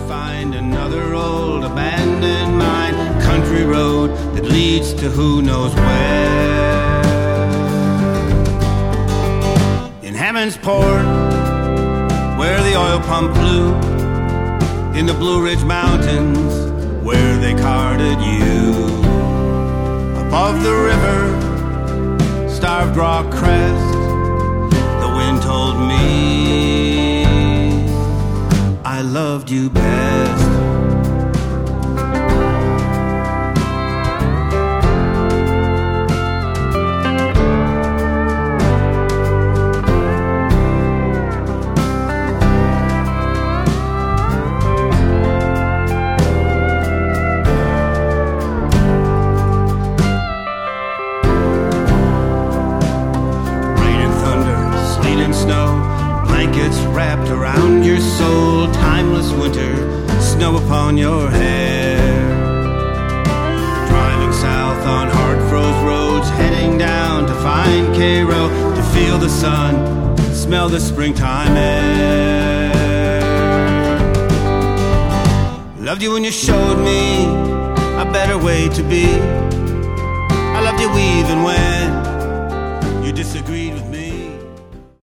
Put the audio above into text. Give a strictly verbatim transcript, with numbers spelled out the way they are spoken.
find another old abandoned mine, country road that leads to who knows where. In Hammond's Port, where the oil pump blew, in the Blue Ridge Mountains, where they carted you. Above the river, Starved Rock Crest, the wind told me I loved you best. Wrapped around your soul, timeless winter, snow upon your hair. Driving south on hard-froze roads, heading down to find Cairo, to feel the sun, smell the springtime air. Loved you when you showed me a better way to be. I loved you even when you disagreed with me.